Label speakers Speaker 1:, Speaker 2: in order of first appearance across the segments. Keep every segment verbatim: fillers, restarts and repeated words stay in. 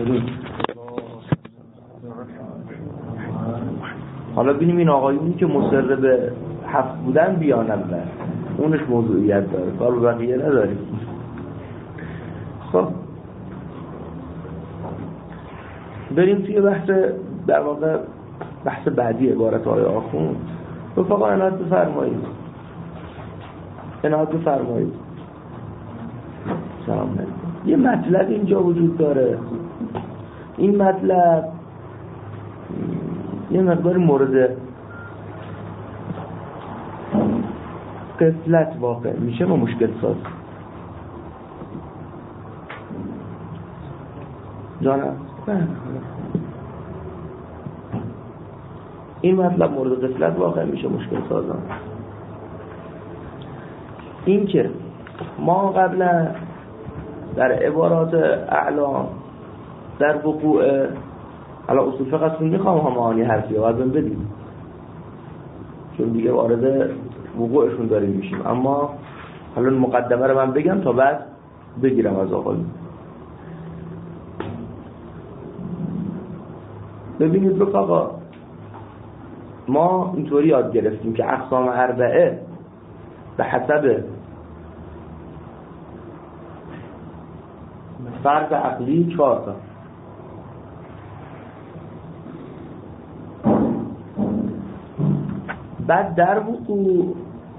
Speaker 1: الرحیم. حالا ببینیم این آقایونی که مصر به حفظ بودن بیانم نه اونش موضوعیت داره، کار به بقیه نداریم. خب بریم توی بحث، در واقع بحث بعدی عبارت های آخوند. رفقا عنایت بفرمایید، عنایت بفرمایید. سلام علیکم. یه مطلب اینجا وجود داره، این مطلب یه مقدار مورد قفلت واقع میشه و مشکل ساز. جانم این مطلب مورد قفلت واقع میشه مشکل سازان. این که ما قبلا در عبارات اعلام در وقوع حالا اصول فقه اصلا میخوام هم معانی حرفی رو ازم بدیم چون دیگه وارد وقوعشون داریم میشیم، اما حالا مقدمه رو من بگم تا بعد بگیرم از آقایون. ببینید رفقا، ما اینطوری یاد گرفتیم که اقسام اربعه به حسب فرض عقلی چهار تا، بعد در وقوع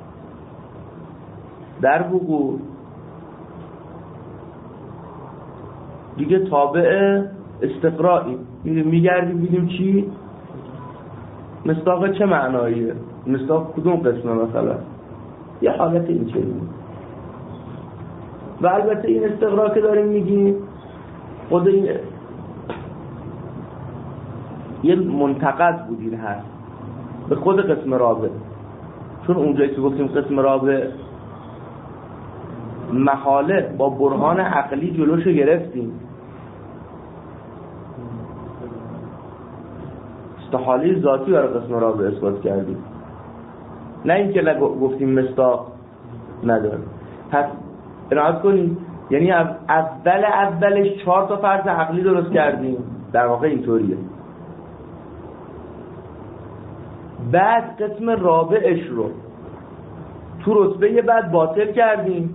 Speaker 1: در وقوع دیگه تابع استقرائی میگردیم ببینیم چی مصداق چه معناییه، مصداق کدوم قسمه، مثلا یه حالت این چنینه. و البته این استقرا که داریم میگیم خود این یه منتقد بود این هست به خود قسم رابع، چون اونجایی که گفتیم قسم رابع محاله با برهان عقلی جلوشو گرفتیم، استحاله ذاتی برای قسم رابع اثبات کردیم، نه اینکه گفتیم مصداق نداره. پس عنایت کنید، یعنی اول اولش چهار تا فرض عقلی درست کردیم، در واقع اینطوریه. بعد قسم رابعش رو تو رتبه بعد باطل کردیم،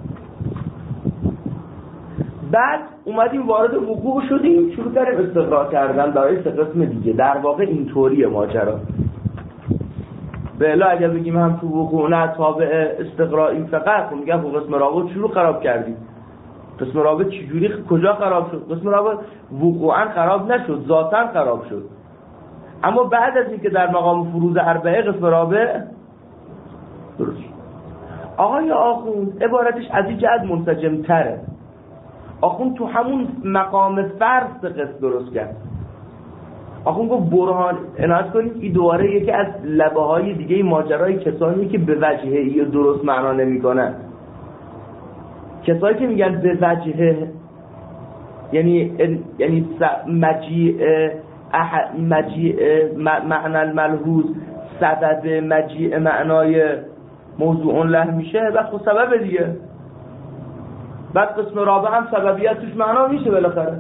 Speaker 1: بعد اومدیم وارد وقوع شدیم، شروع کردیم استقرا کردن برای سه قسم دیگه. در واقع اینطوریه ماجرا. به الا اگر بگیم هم تو وقوع نه تابع استقرایی فقط، خب میگم قسم رابع شروع خراب کردیم. قسم رابع چجوری کجا خراب شد؟ قسم رابع وقوعا خراب نشد، ذاتاً خراب شد. اما بعد از اینکه در مقام فروض اربعه قسم رابع درست شد. آقای آخوند عبارتش از این جهت منسجم تره. آخوند تو همون مقام فرض قسم درست کرد. آخوند گفت برهان، عنایت کنید این دوباره یکی از لبه های دیگه ماجرای کسانی که به وجهه یا درست معنا نمی کنن. کسایی که میگن به وجهه یعنی یعنی مجیع مجیع معنی الملحوظ سبب مجیع معنای موضوع له میشه و خب سبب دیگه. بعد قسم رابع هم سببیت توش معنا میشه بالاخره.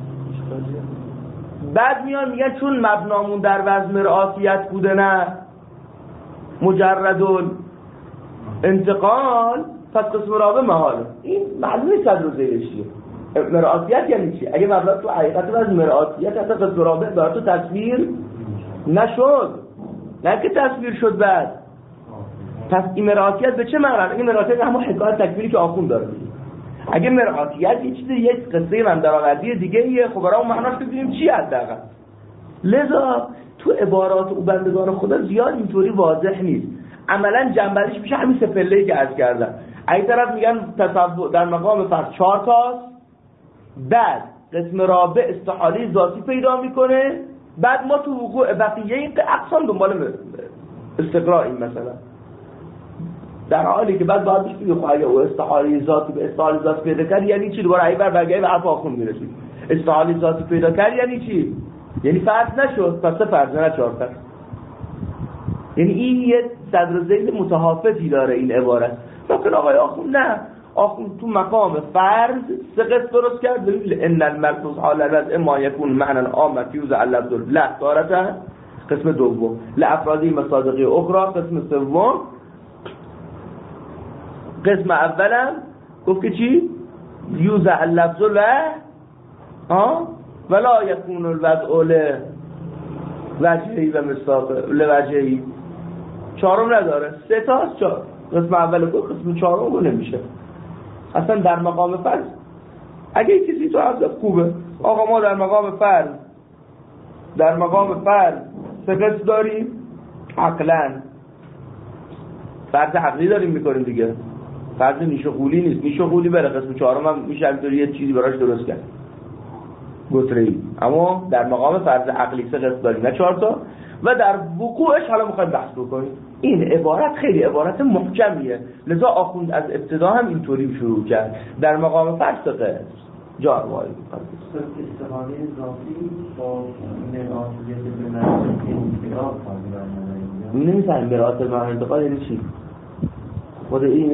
Speaker 1: بعد میان میگن چون مبنامون در وزن مرآتیت بوده نه مجرد انتقال، پس قسم رابع محاله. این معلومه صدر و زیرش چیه. مرآتیت یعنی چی؟ اگه مبنا تو حقیقت وزن مرآتیت حتی قسم رابع داره تو تصویر نشد، نه که تصویر شد بعد. پس این مرآتیت به چه معنی؟ این مرآتیت همون حکایت تکبیری که آخوند داره. اگه مرآتیت یه چیز یک قصه من درآوردی دیگه ایه، خب برای اون معناش ببینیم چی حداقل. لذا تو عبارات او بندگان خدا زیاد اینطوری واضح نیست. عملا جنبندیش میشه همین سه پله‌ای که عرض کردم. این طرف میگن تصور در مقام فرض چهار تاست، بعد قسم رابع استحاله ذاتی پیدا میکنه، بعد ما تو وقوع بقیه این اقسام دنبال استقرایی مثلا، در حالی که بعد باید بشید خب اگه او استحاله ذاتی به استحاله ذاتی پیدا کرد یعنی چی؟ دوباره ای بر برگردیم به حرف آخوند میرسیم. استحاله ذاتی پیدا کرد یعنی چی؟ یعنی فرض نشد، پس فرض نه چهار فرض. یعنی این یه صدر ذیل متحافظی داره این عبارت. لکن آقای آخوند نه، آخوند تو مقام فرض سه قسم درست کرد. ببین ان الملفوظ حال الوضع ما یکون معنی عام فیوز اللفظ لا دارته قسم دوم، لافرادی مصادقی اخرى قسم سوم. قسم اولم گفت که چی؟ یوز اللفظ لا ها ولا یکون الوضع ل وجهی و مصداق لوجهی. چهارم نداره، سه تاست. چهار قسم اول گفت، قسم چهارم رو نمیشه اصلا در مقام فرض. اگه کسی تو عبد خوبه آقا ما در مقام فرض در مقام فرض سه قسم داریم، عقلا فرض عقلی داریم میکنیم دیگه، فرض نیشه قولی نیست. نیشه قولی بره قسم چهارم هم میشه همینطوری یه چیزی براش درست کرد گتره‌ای. اما در مقام فرض عقلی سه قسم داریم نه چهار تا. و در وقوعش حالا میخوایم بحث بکنیم. این عبارت خیلی عبارت محکمیه، لذا آخوند از ابتدا هم اینطوری شروع کرد در مقام فرض سه قسم. جار وای
Speaker 2: استفاده اضافی با مراتب به انتقال
Speaker 1: این نمی‌فهمم مراتب انتقال یعنی چی؟ خود اینه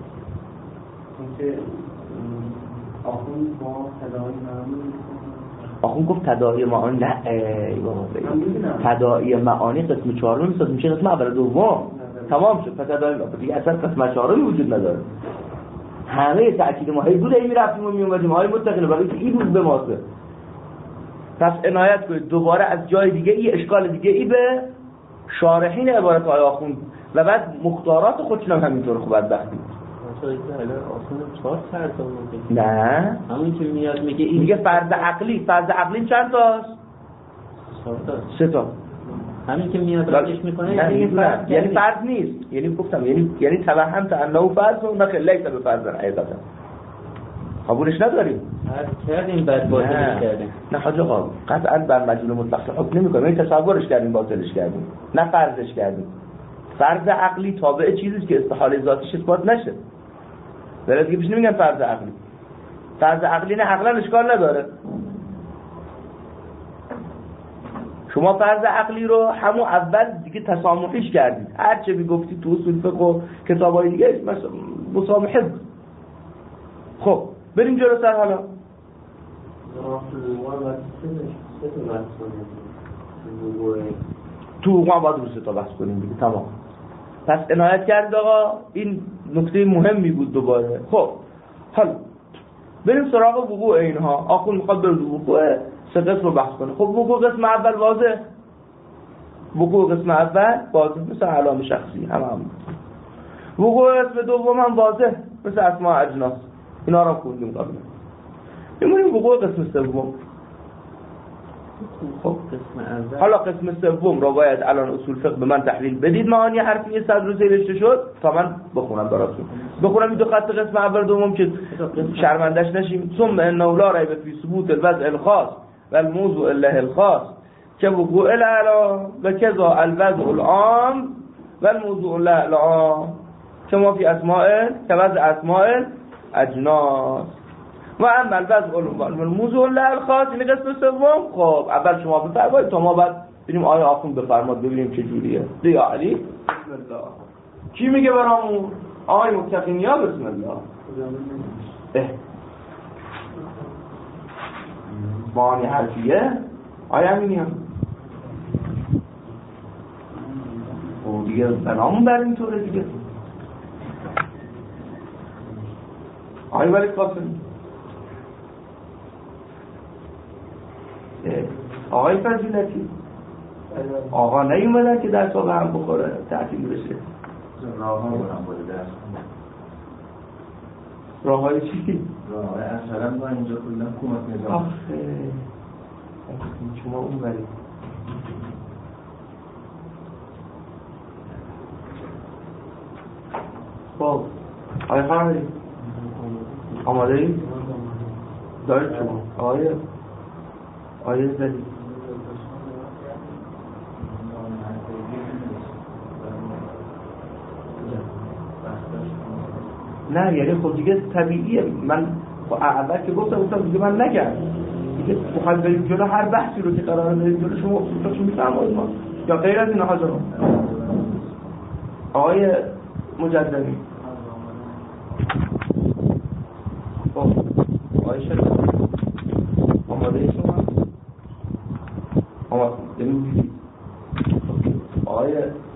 Speaker 2: که آخوند با تداعی معانی
Speaker 1: آخوند گفت تداعی معانی نه ای بابا تداعی معانی قسم چهارم میساد میشه قسم اول دوم تمام شد. پس تداعی معانی دیگه اصلا قسم چهارمی وجود نداره. همه تأکید ما هی بود ای میرفتیم و میومدیم های متقین برای این بود به ماسه. پس عنایت کنید دوباره از جای دیگه ای اشکال دیگه ای به شارحین عبارت های آخوند و بعد مختارات خودشون هم همینطور خوب بدبختی. نه
Speaker 3: همون که میاد میگه این
Speaker 1: میگه فرض عقلی. فرض عقلی چند تاست؟ سه تا.
Speaker 3: همین که میاد راجش میکنه
Speaker 1: یعنی فرض یعنی فرض نیست. یعنی گفتم یعنی یعنی توهم انه فرض و نه لیس به فرض حقیقتا قبولش نداریم.
Speaker 3: کردیم بعد باطلش کردیم.
Speaker 1: نه حاج آقا قطعا بر مجموع مطلق حکم نمی‌کنیم. این تصورش کردیم باطلش کردیم نه فرضش کردیم. فرض عقلی تابع چیزی که استحاله ذاتیش اثبات نشه. ولی دیگه پیش نمیگن فرض عقلی. فرض عقلی نه عقلا اشکال نداره. شما فرض عقلی رو همون اول دیگه تسامحیش کردید. هر چه میگفتی تو اصول فقه و کتابای دیگه مثلا مسامحه. خب بریم جلوتر حالا. تو ما باید رو سه تا بحث کنیم دیگه. تمام. پس عنایت کرد آقا این نکته مهمی بود دوباره. خب حالا بریم سراغ وقوع اینها. آخون میخواد بر وقوع سه قسم رو بحث کنه. خب وقوع قسم اول واضح. وقوع قسم اول واضح مثل علائم شخصی هم هم. وقوع قسم دوم هم واضح مثل اسماء اجناس. اینا رو خوندیم قبلا. میمونیم وقوع قسم سوم. خب
Speaker 3: قسم اول
Speaker 1: حالا قسم سوم رو باید الان اصول فقه به من تحلیل بدید. معانی حرفی صد روزه نوشته شد تا من بخونم براتون. بخونم این دو خط قسم اول دوم که شرمندش نشیم. ثم انه لا ریب فی ثبوت الوضع الخاص و الموضوع الله الخاص که وقوع الاعلی و کذا الوضع العام و الموضوع الله العام کما فی اسماء که وضع اسماء اجناس و اما الوضع العام و الموضوع الله الخاص. این قسم سوم. خب اول شما بفرمایید تا ما بعد بریم آیه آخون بفرماد ببینیم چه جوریه. یا علی بسم الله. کی میگه برامون؟ آقای متقینیا بسم الله. اه معانی حرفیه آیه همینی هم او دیگه بنامون بر این طوره دیگه. آیه ولی قاسم آقای فضیلتی آقا نیومدن که در سابه هم بخوره تعطیل بشه.
Speaker 2: راه ها برم باید درس
Speaker 1: راه های چی؟
Speaker 2: راه های اصلا با اینجا کلن کمک نظام.
Speaker 1: آخه شما اون برید خب آقای خواهی آماده ای؟ دارید شما آقای آقای زدید نه یعنی خب دیگه طبیعیه. من اول که گفتم گفتم دیگه من نگم دیگه بخواید بریم جلو هر بحثی رو که قراره بریم جلو شما اصولتون میفرمایید ما یا غیر از این حاضر آقای مجددی آماده شد آماده شما آماده داریم آقای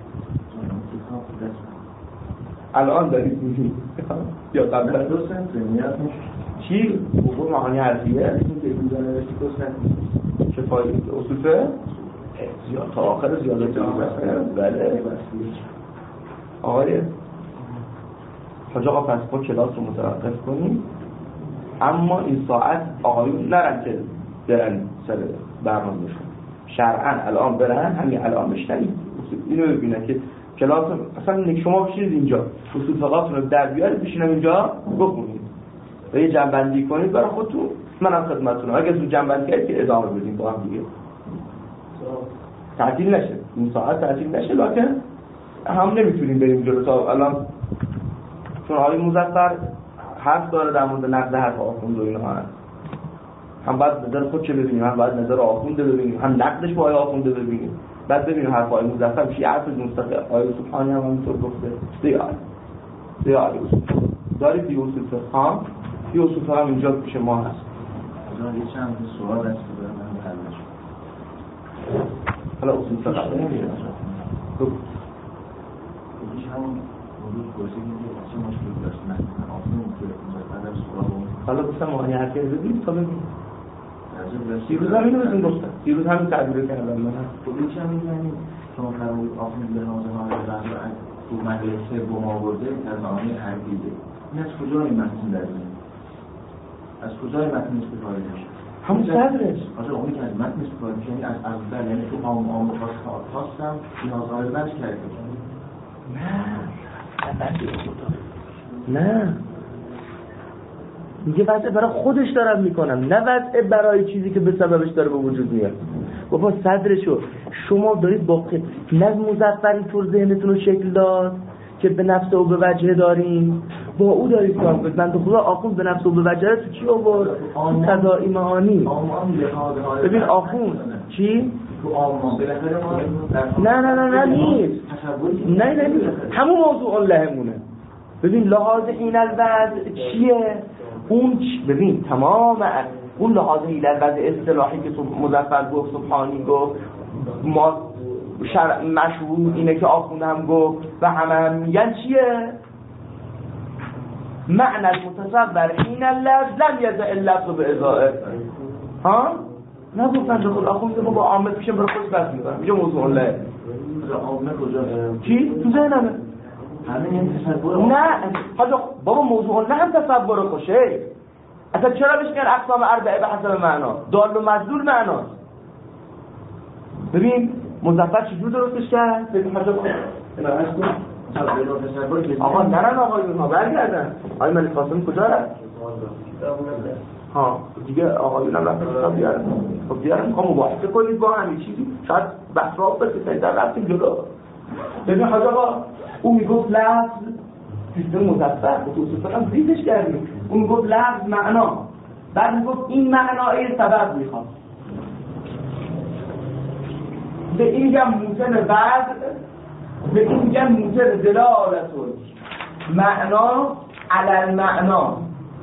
Speaker 1: الان دارید میگید یا قبل از
Speaker 2: دو سنت میاد
Speaker 1: چی؟ حقوق معانی حرفیه
Speaker 2: این که اینجا نوشتی دو سنت
Speaker 1: چه فایده اصوله؟ زیاد تا آخر زیادت دارید بله آقای حاج آقا پس با کلاس رو متوقف کنیم اما این ساعت آقایون نرن که برن سر برنامه‌شون شرعاً الان برن همین الان بشنید اینو ببینن که کلاس اصلا شما بشینید اینجا اصول فقهاتون رو در بیارید بشینم اینجا بخونید و یه جنبندی کنید برای خودتون منم خدمتتونم اگه تو جنبندی کردید که ادامه بدیم با هم دیگه تعطیل نشه این ساعت تعطیل نشه لکن هم نمیتونیم بریم جلو تا الان چون آقای مظفر حرف داره در مورد نقد حرف آخوند و اینها هست هم باید نظر خودش ببینیم هم باید نظر آخونده ببینیم هم نقدش با آقای آخونده ببینیم بعد ببینیم حرف آقای مظفر میشه حرف مستقل آقای سبحانی هم همینطور گفته دیار دیار اصول دارید دیگه اصول فقه ها دیگه اصول فقه هم اینجا پیش ما هست
Speaker 2: حالا یه چند سوال هست که دارم من حلش
Speaker 1: حالا اصول فقه نمیشه
Speaker 2: خودش همون موضوع پرسیدیم که چه مشکلی داشت نه آفرین که بعد سوال
Speaker 1: حالا گفتم معنی حرفی رو ببینید تا ببینید
Speaker 2: راجع
Speaker 1: دیروز همین رو بزن گفتم دیروز همین تعبیر کردم من
Speaker 2: خودش هم می‌زنید شما فرمود آفرین به نامه های رضا تو مدرسه سوم آورده در معانی حرفیده این از کجا این متن در میاد از کجا این متن استفاده میشه
Speaker 1: همون صدرش
Speaker 2: آخه اونی که از متن استفاده میشه یعنی از اول یعنی تو عام عام خواستم نیازهای بچ کرده
Speaker 1: نه نه میگه وضع برای خودش دارم میکنم نه وضع برای چیزی که به سببش داره به وجود میاد بابا صدرشو شما دارید با نه مظفر اینطور ذهنتون رو شکل داد که به نفس و به وجه داریم با او دارید کار کنید من تو خدا آخوند به نفس و به وجه تو چی آورد؟ قضایی معانی ببین آخوند چی؟
Speaker 2: تو آمان بالاخره ما
Speaker 1: نه نه نه نه نیست نه نه نیست همون موضوع لهمونه ببین لحاظ این الوضع چیه؟ اون چ... ببین تمام اون لحاظ این الوضع اصطلاحی که تو مظفر گفت سبحانی گفت ما شرع مشهور اینه که آخوند هم گفت و همه هم میگن چیه؟ معنی متصور این اللفظ لم یزع اللفظ به ازائه ها؟ نگفتن دخول آخوند ما با عامه پیشم برای خود بس میکنم اینجا موضوع الله
Speaker 2: عامه کجا؟
Speaker 1: چی؟ تو ذهنمه
Speaker 2: همین این تصور
Speaker 1: نه حالا بابا موضوع نه هم تصور خوشه اصلا چرا بهش میگن اقسام اربعه به حسب معنا دال و مدلول معناست ببین مظفر چجور درستش کرد ببین حاجا اینا هست آقا نرن آقایون ها برگردن آقای ملک قاسم کجا رفت ها دیگه آقایون هم رفتن کتاب بیارن خب بیارن میخوام مباحثه کنید با همین چیزی شاید بحث را بسید در رفتیم جلو ببین حاجا آقا او میگفت لفظ سیستم مظفر خصوصا هم زیدش کردیم او میگفت لفظ معنا بعد میگفت این معنای سبب میخواد به این میگم موتن بعد به این میگم موتن دلالتون معنا علل معنا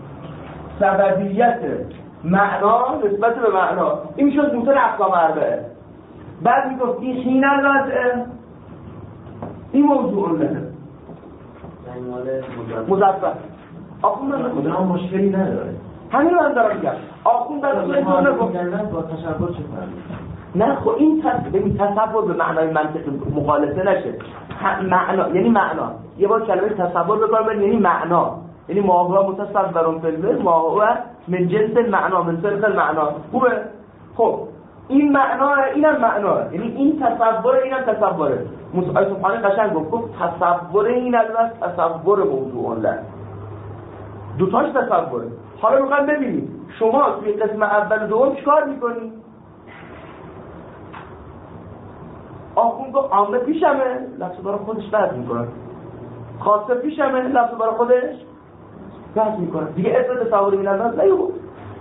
Speaker 1: سببیت معنا نسبت به معنا این میشد موتن اقسام اربعه بعد میگفت این حین الوضعه این موضوع له مظفر آخوند
Speaker 2: خودم مشکلی نداره
Speaker 1: همین رو هم دارم میگم آخوند در صورت رو
Speaker 2: با تشبه چه فرقی
Speaker 1: نه خب این تصور به معنای منطق مخالفه نشه معنا یعنی معنا یه بار کلمه تصور بگم یعنی معنا یعنی ما هو متصور فی ما هو من جنس المعنا من صرف المعنا خوبه خب این معنا اینم معنا یعنی این تصور اینم تصوره موسی سبحانی قشنگ گفت گفت تصور این البته تصور موضوع الله دو تاش تصوره حالا میخوام ببینیم شما توی قسم اول و دوم چیکار میکنی آخوند گفت عامه پیشمه لفظ برای خودش بحث میکنه خاصه پیشمه لفظ برای خودش بحث میکنه دیگه اسم تصور این البته نیو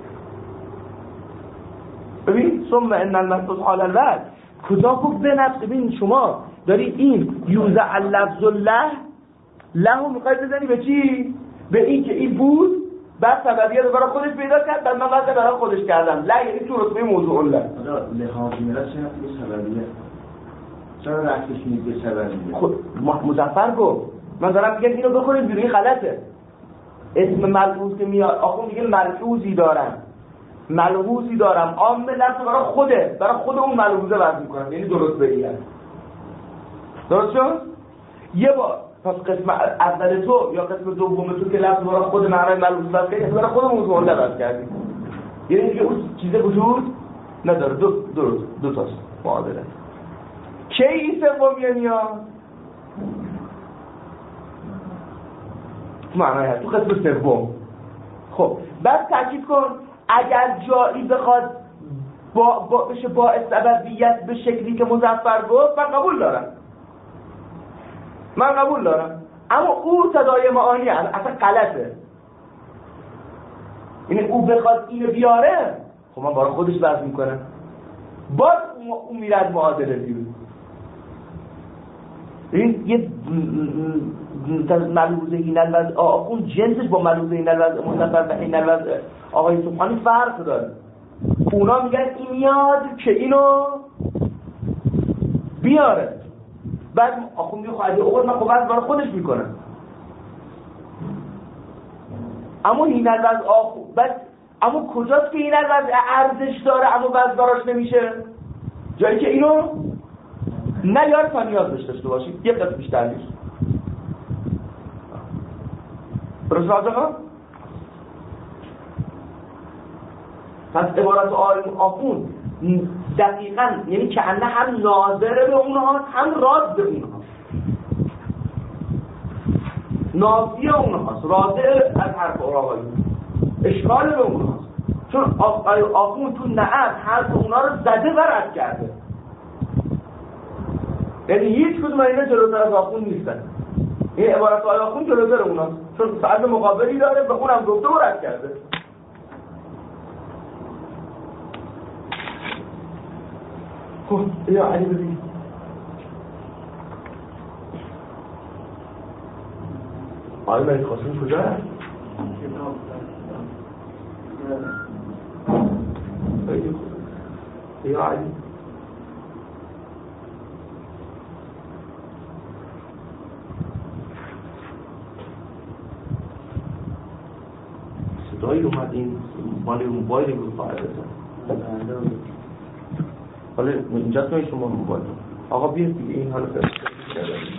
Speaker 1: ببین ثم ان المنفوذ حال الوقت کجا گفت به نفس ببین شما داری این یوزع اللفظ له له رو میخوای بزنی به چی؟ به این که این بود بعد سببیت رو برای خودش پیدا کرد، بعد من واسه برای خودش کردم. لا یعنی تو رتبه موضوع الله.
Speaker 2: حالا لحاظ میراث چه به سببیه؟ چرا رفتش نیست به سببیه؟
Speaker 1: خود مظفر گفت من دارم میگم اینو بکنید بیرون، این غلطه. اسم ملحوظ که میاد آخون میگه ملحوظی دارم، ملحوظی دارم، عام لفظ برای خوده، برای خود اون ملحوظه وضع میکنم، یعنی درست بگیرم. درست شد؟ یه بار پس قسم اول تو یا قسم دوم تو که لفظ برای خود معنای ملحوظ وضع کردی، برای خود موضوع وضع کردی، یعنی که اون چیز وجود نداره. دو درست دو تاست معادله. کی این سومیه میاد؟ معنای هست تو قسم سوم. خب بعد تاکید کن اگر جایی بخواد با با بشه با سببیت به شکلی که مظفر گفت، من قبول دارم، من قبول دارم، اما او تداعی معانی هست، اصلا غلطه. یعنی او بخواد اینو بیاره، خب من برای خودش وضع میکنم، باز اون میرد معادله بیرون. این یه ملحوظه این الوضع اون جنسش با ملحوظه این الوضع مظفر و این الوضع آقای سبحانی فرق داره. اونا میگن این میاد که اینو بیاره، بعد آخون میگه خواهدی اوقات من خب برای خودش میکنم، اما این الوضع آخون بعد اما کجاست که این الوضع ارزش داره اما بعد براش نمیشه؟ جایی که اینو نه یار تا نیاز داشته باشید یک قسم بیشتر نیست. درست راجعه؟ پس عبارت آخون دقیقاً یعنی که انه هم ناظر به اونها هم راز به اونها، نافی اونهاست، راضع از حرف آقایی، اشکال به اونهاست، چون آخون تو نعت حرف اونا رو زده و رد کرده، یعنی هیچ کدوم اینا جلوتر از آخون نیستن. این عبارت های آخون جلوتر اوناست، چون ساعت مقابلی داره به اونم گفته و رد کرده. خب یا علی ببین آقای ملک قاسم کجا هست؟ یا علی صدایی اومد، این مالی موبایلی بود فایده حالا اینجاست نوی شما موبایل آقا بیاد دیگه این حالا فرست کرده